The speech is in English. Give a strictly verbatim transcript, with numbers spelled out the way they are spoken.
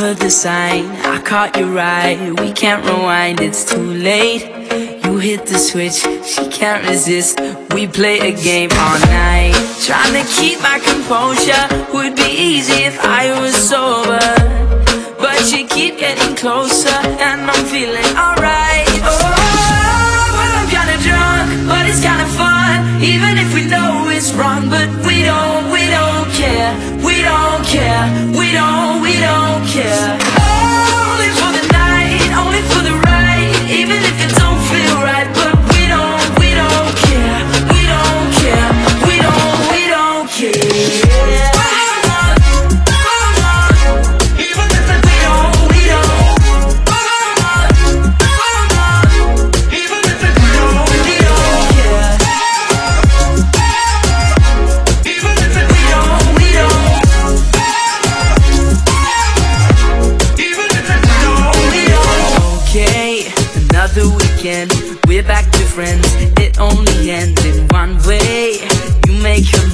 heard the sign, I caught you right. We can't rewind, it's too late. You hit the switch, she can't resist. We play a game all night. Trying to keep my composure would be easy if I was sober, but you keep getting closer and I'm feeling alright. Oh, well, I'm kinda drunk, but it's kinda fun. Even if we know it's wrong, but we don't, we don't care. We don't care, we don't, we don't care. Only for the night, only for the ride. Even if it don't feel right, but we don't, we don't care. We don't care, we don't, we don't care. We're back to friends, it only ends in one way. You make your